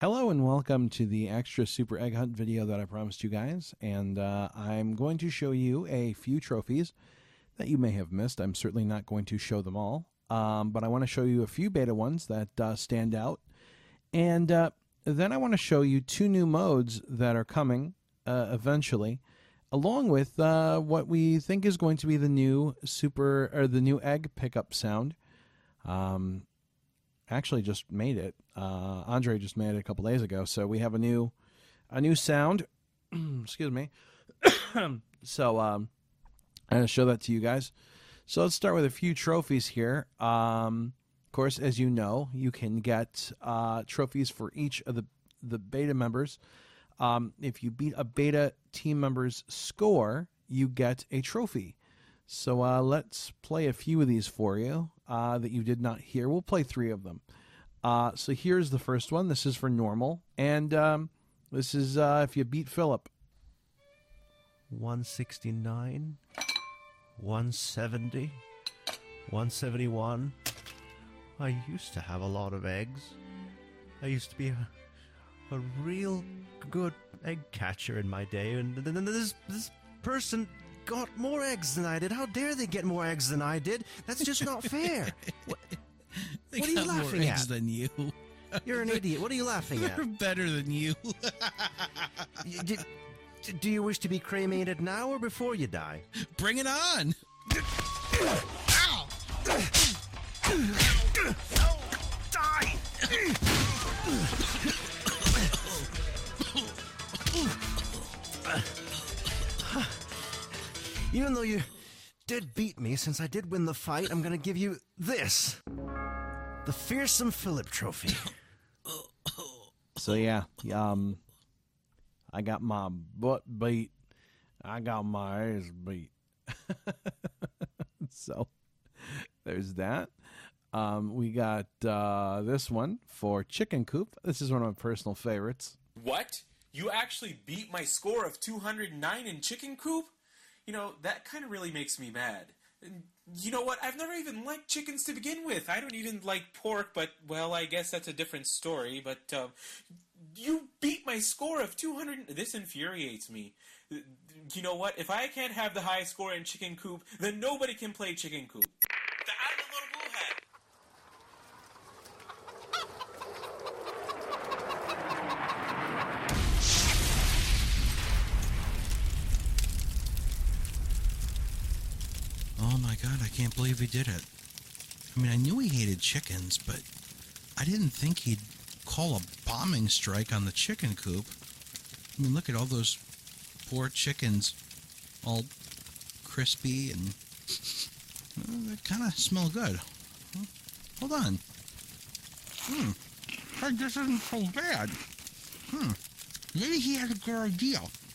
Hello and welcome to the extra super egg hunt video that I promised you guys, and I'm going to show you a few trophies that you may have missed. I'm certainly not going to show them all, but I want to show you a few beta ones that stand out, and then I want to show you two new modes that are coming eventually, along with what we think is going to be the new the new egg pickup sound. Actually just made it. Andre just made it a couple days ago, so we have a new sound. Excuse me. So I'm going to show that to you guys. So let's start with a few trophies here. Of course, as you know, you can get trophies for each of the beta members. If you beat a beta team member's score, you get a trophy. So let's play a few of these for you that you did not hear. We'll play 3 of them. So here's the first one. This is for normal. And this is if you beat Philip. 169, 170, 171. I used to have a lot of eggs. I used to be a real good egg catcher in my day, and then this person got more eggs than I did. How dare they get more eggs than I did? That's just not fair. What are you laughing eggs at? Than you. You're an idiot. What are you laughing at? They're better than you. Do you wish to be cremated now or before you die? Bring it on. Ow! Die! Even though you did beat me, since I did win the fight, I'm going to give you this. The Fearsome Philip Trophy. So yeah, I got my butt beat. I got my ass beat. So there's that. We got this one for Chicken Coop. This is one of my personal favorites. What? You actually beat my score of 209 in Chicken Coop? You know, that kind of really makes me mad. And you know what? I've never even liked chickens to begin with. I don't even like pork, but, well, I guess that's a different story. But you beat my score of 200. This infuriates me. You know what? If I can't have the high score in Chicken Coop, then nobody can play Chicken Coop. I'm a little bullhead. Oh my god, I can't believe he did it. I mean, I knew he hated chickens, but I didn't think he'd call a bombing strike on the chicken coop. I mean, look at all those poor chickens, all crispy and they kind of smell good. Hold on. Hey, this isn't so bad. Maybe he had a good idea.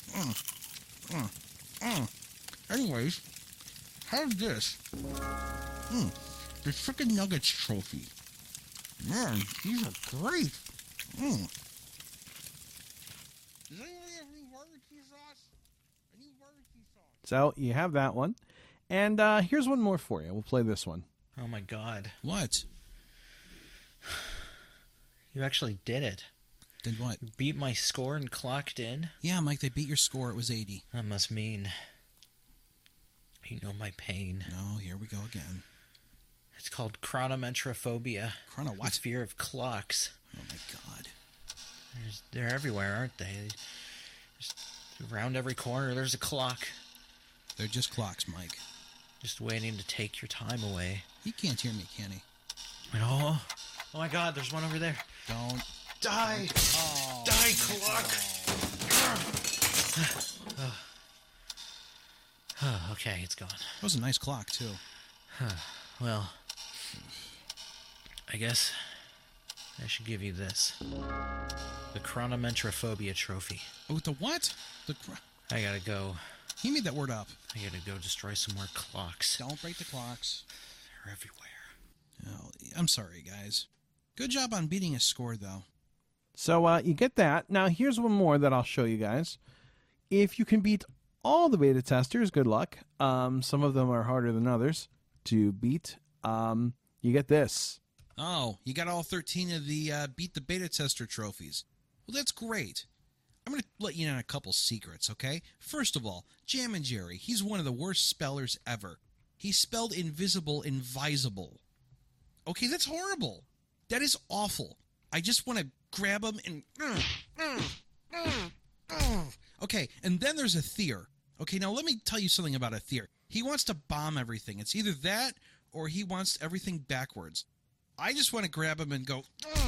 Anyways, how's this? The Chicken Nuggets Trophy. Man, these are great. Does anybody have any barbecue sauce? I need barbecue sauce. So you have that one. And here's one more for you. We'll play this one. Oh my god. What? You actually did it. Did what? You beat my score and clocked in? Yeah, Mike, they beat your score. It was 80. That must mean you know my pain. No, here we go again. It's called chronometrophobia. Chrono what? It's fear of clocks. Oh my god. They're everywhere, aren't they? Just around every corner there's a clock. They're just clocks, Mike. Just waiting to take your time away. He can't hear me, can he? Oh my god, there's one over there. Don't. Die! Oh, Die, clock! Okay, it's gone. That was a nice clock, too. Well, I guess I should give you this. The Chronometrophobia Trophy. Oh, the what? I gotta go. He made that word up. I gotta go destroy some more clocks. Don't break the clocks. They're everywhere. Oh, I'm sorry, guys. Good job on beating his score, though. So you get that. Now here's one more that I'll show you guys. If you can beat all the beta testers, good luck. Some of them are harder than others to beat. You get this. Oh, you got all 13 of the Beat the Beta Tester trophies. Well, that's great. I'm going to let you in on a couple secrets, okay? First of all, Jam and Jerry, he's one of the worst spellers ever. He spelled invisible invisible. Okay, that's horrible. That is awful. I just want to grab him and... Okay, and then there's Aether. Okay, now let me tell you something about Aether. He wants to bomb everything. It's either that or he wants everything backwards. I just want to grab him and go...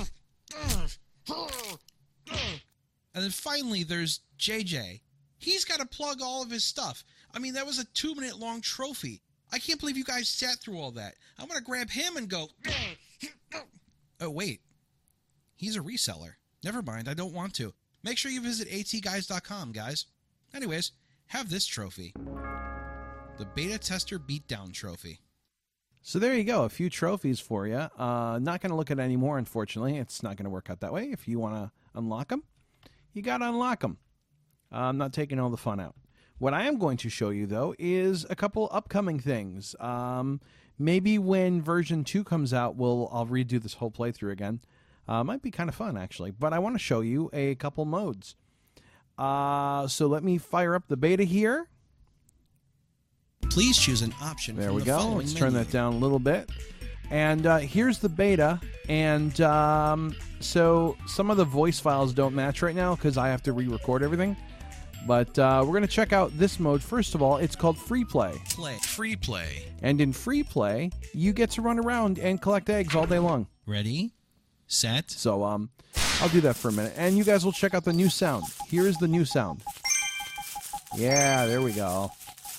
And then finally, there's JJ. He's got to plug all of his stuff. I mean, that was a 2-minute-long trophy. I can't believe you guys sat through all that. I want to grab him and go... Oh, wait. He's a reseller. Never mind, I don't want to. Make sure you visit atguys.com, guys. Anyways, have this trophy. The Beta Tester Beatdown Trophy. So there you go, a few trophies for you. Not going to look at any more, unfortunately. It's not going to work out that way. If you want to unlock them, you got to unlock them. I'm not taking all the fun out. What I am going to show you, though, is a couple upcoming things. Maybe when version 2 comes out, I'll redo this whole playthrough again. Might be kind of fun, actually. But I want to show you a couple modes. So let me fire up the beta here. Please choose an option. There from we the go. following Let's turn menu. that down a little bit. And here's the beta. And so some of the voice files don't match right now because I have to re-record everything. But we're going to check out this mode. First of all, it's called Free Play. Free play. And in Free Play, you get to run around and collect eggs all day long. Ready, set. So I'll do that for a minute. And you guys will check out the new sound. Here's the new sound. Yeah, there we go.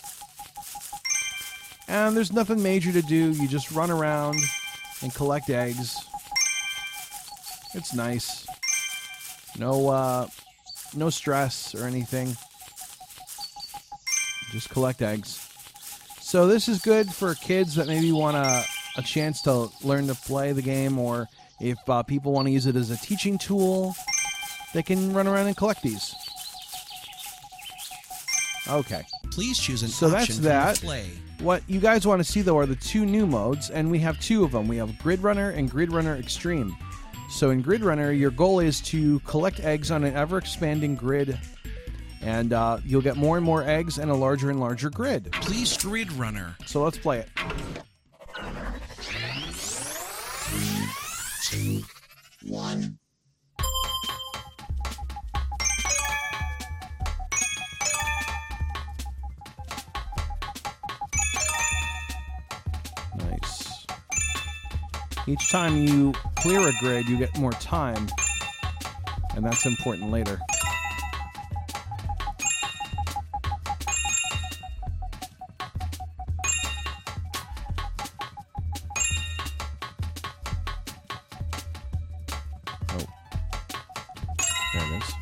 And there's nothing major to do. You just run around and collect eggs. It's nice. No stress or anything. Just collect eggs. So this is good for kids that maybe want a chance to learn to play the game, or if people want to use it as a teaching tool, they can run around and collect these. Okay. Please choose an So option that's from that. the play. What you guys want to see, though, are the two new modes, and we have two of them. We have Grid Runner and Grid Runner Extreme. So in Grid Runner, your goal is to collect eggs on an ever-expanding grid, and you'll get more and more eggs and a larger and larger grid. Please Grid Runner. So let's play it. 3, 2, 1. Nice. Each time you clear a grid, you get more time, and that's important later. Oh. There it is.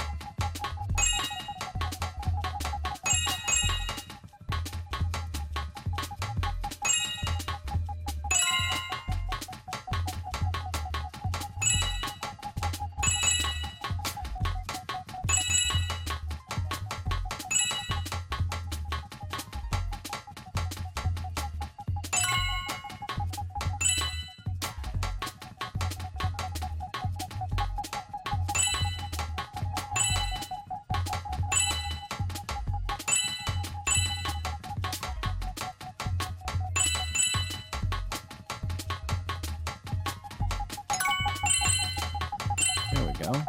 There we go.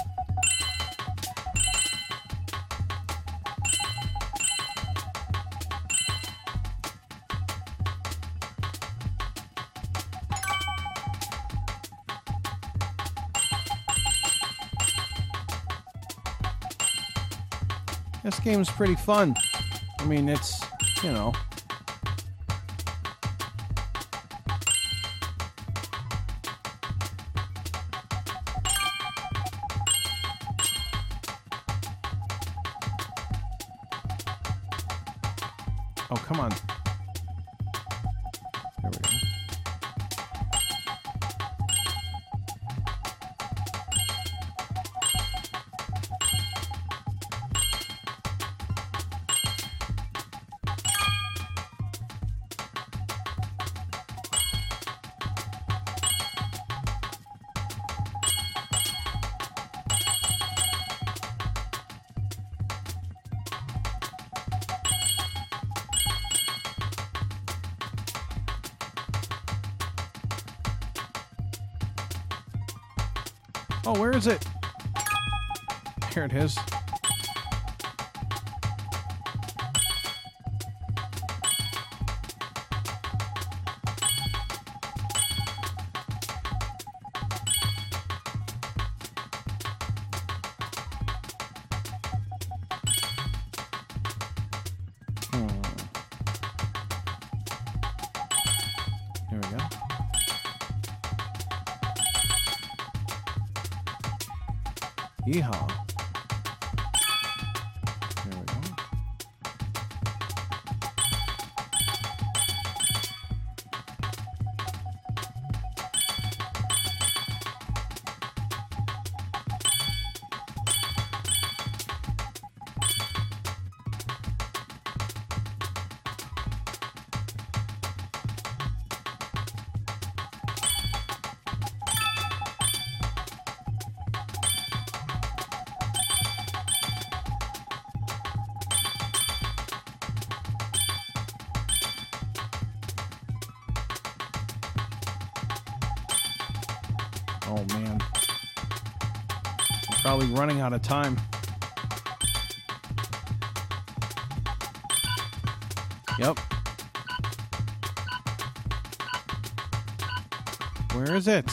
This game's pretty fun. I mean, it's, you know. Oh, come on. There we go. Oh, where is it? Here it is. Here we go. Yeehaw. There we go. Oh man. I'm probably running out of time. Yep. Where is it?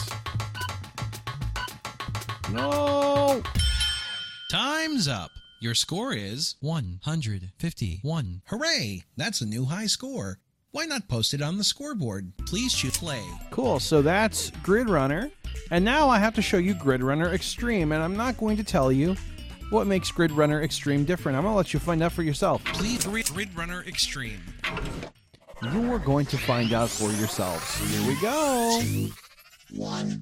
No! Time's up. Your score is 151. Hooray! That's a new high score. Why not post it on the scoreboard? Please choose play. Cool, so that's Grid Runner. And now I have to show you Grid Runner Extreme, and I'm not going to tell you what makes Grid Runner Extreme different. I'm going to let you find out for yourself. Please Grid Runner Extreme. You're going to find out for yourselves. Here we go. 2, 1.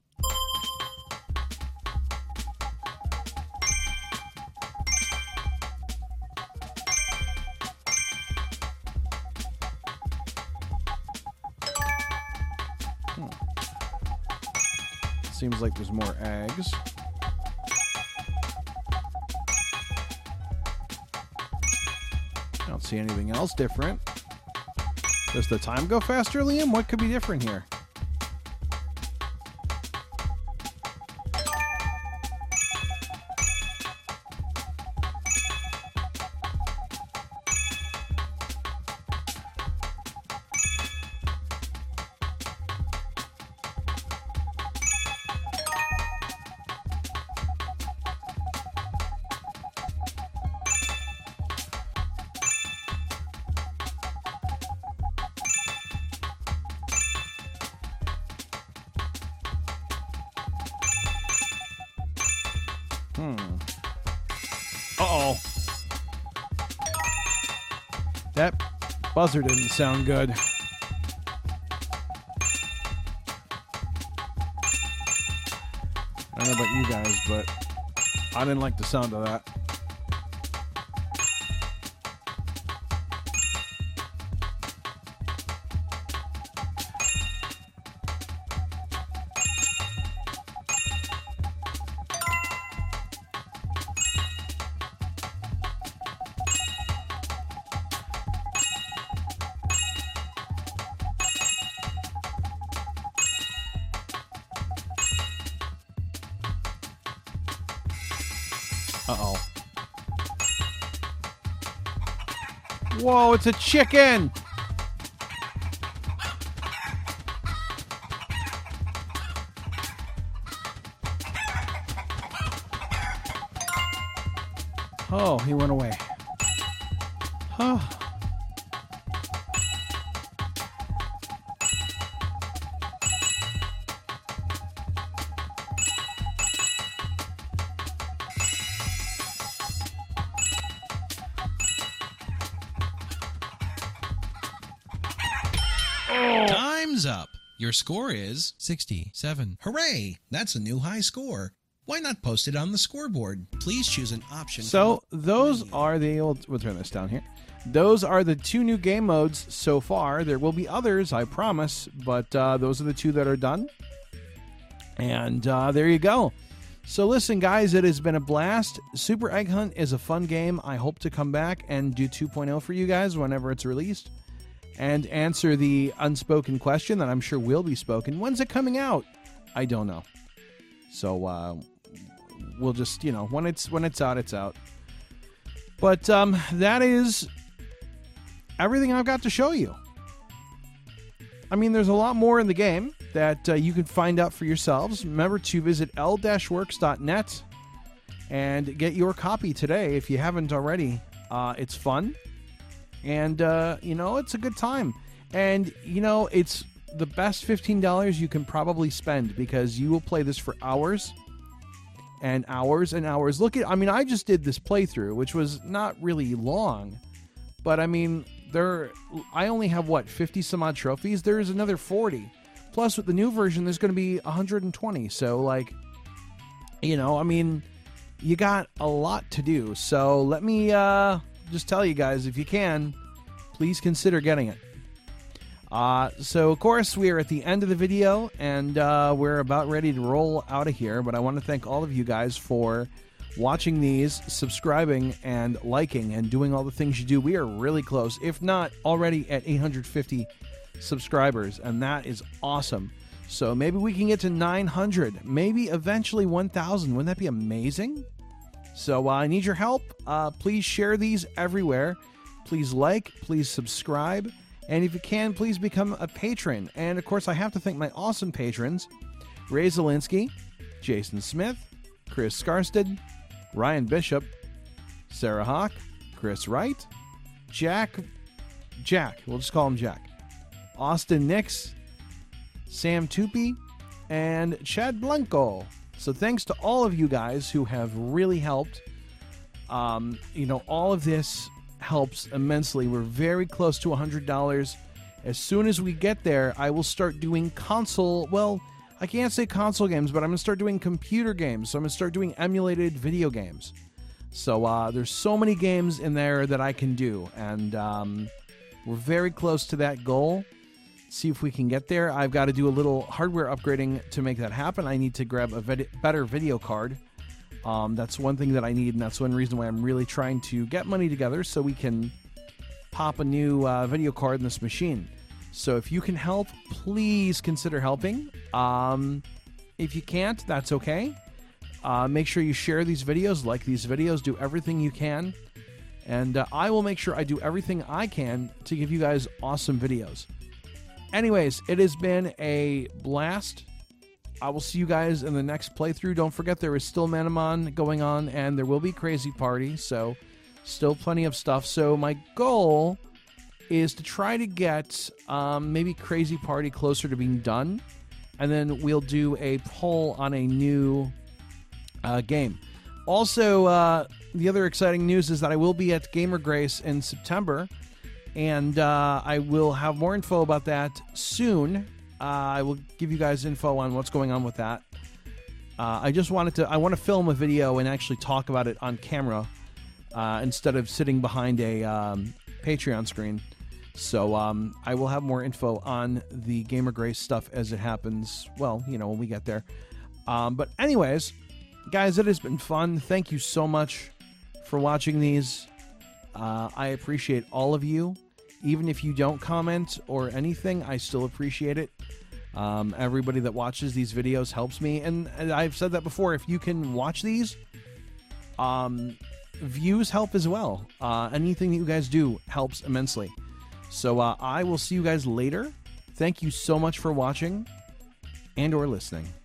Seems like there's more eggs. I don't see anything else different. Does the time go faster, Liam? What could be different here? Uh-oh. That buzzer didn't sound good. I don't know about you guys, but I didn't like the sound of that. Uh-oh. Whoa, it's a chicken! Oh, he went away. Oh. Time's up. Your score is 67. Hooray! That's a new high score. Why not post it on the scoreboard? Please choose an option. So those are the old. We'll turn this down here. Those are the two new game modes so far. There will be others, I promise, but those are the two that are done. And there you go. So listen, guys, it has been a blast. Super Egg Hunt is a fun game. I hope to come back and do 2.0 for you guys whenever it's released and answer the unspoken question that I'm sure will be spoken. When's it coming out? I don't know. So we'll just, when it's out, it's out. But that is everything I've got to show you. I mean, there's a lot more in the game that you can find out for yourselves. Remember to visit l-works.net and get your copy today if you haven't already. It's fun, and it's a good time. And it's the best $15 you can probably spend, because you will play this for hours and hours and hours. I just did this playthrough, which was not really long, but I mean, I only have 50 some odd trophies. There's another 40. Plus, with the new version, there's going to be 120. So, you got a lot to do. So let me just tell you guys, if you can, please consider getting it. So, of course, we are at the end of the video, and we're about ready to roll out of here. But I want to thank all of you guys for watching these, subscribing, and liking, and doing all the things you do. We are really close, if not already at 850 subscribers, and that is awesome. So maybe we can get to 900, maybe eventually 1,000. Wouldn't that be amazing? So I need your help. Please share these everywhere. Please like, please subscribe, and if you can, please become a patron. And of course, I have to thank my awesome patrons: Ray Zielinski, Jason Smith, Chris Skarstad, Ryan Bishop, Sarah Hawk, Chris Wright, Jack, we'll just call him Jack, Austin Nix, Sam Tupi, and Chad Blanco. So thanks to all of you guys who have really helped. All of this helps immensely. We're very close to $100. As soon as we get there, I will start doing I can't say console games, but I'm going to start doing computer games. So I'm going to start doing emulated video games. So there's so many games in there that I can do. And we're very close to that goal. See if we can get there. I've got to do a little hardware upgrading to make that happen. I need to grab a better video card. That's one thing that I need, and that's one reason why I'm really trying to get money together so we can pop a new video card in this machine. So if you can help, please consider helping. If you can't, that's okay. Make sure you share these videos, like these videos, do everything you can. And I will make sure I do everything I can to give you guys awesome videos. Anyways, it has been a blast. I will see you guys in the next playthrough. Don't forget, there is still Manamon going on, and there will be Crazy Party, so still plenty of stuff. So my goal is to try to get maybe Crazy Party closer to being done, and then we'll do a poll on a new game. Also, the other exciting news is that I will be at Gamer Grace in September, and I will have more info about that soon. I will give you guys info on what's going on with that. I want to film a video and actually talk about it on camera instead of sitting behind a Patreon screen. So I will have more info on the Gamer Grace stuff as it happens, when we get there. But anyways, guys, it has been fun. Thank you so much for watching these. I appreciate all of you. Even if you don't comment or anything, I still appreciate it. Everybody that watches these videos helps me. And I've said that before, if you can watch these, views help as well. Anything that you guys do helps immensely. So I will see you guys later. Thank you so much for watching and or listening.